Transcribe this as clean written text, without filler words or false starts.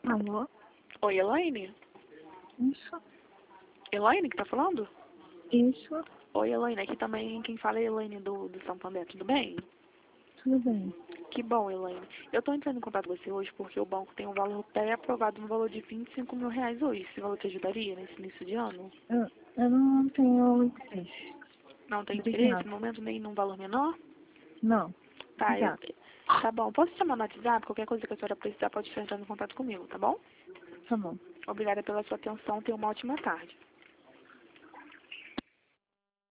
Alô? Oi, Elaine? Isso, Elaine que tá falando? isso, Oi, Elaine. Aqui também quem fala é Elaine do Santander, tudo bem? tudo bem. Que bom, Elaine. Eu tô entrando em contato com você hoje porque o banco tem um valor pré-aprovado no valor de R$ 25.000 hoje. Esse valor te ajudaria nesse início de ano? Eu não tenho interesse. Não tem interesse Obrigada. no momento nem num valor menor? Não, Tá, obrigada. tá bom. Posso te chamar no WhatsApp? Qualquer coisa que a senhora precisar pode estar entrando em contato comigo, tá bom? Tá bom. Obrigada pela sua atenção. Tenha uma ótima tarde.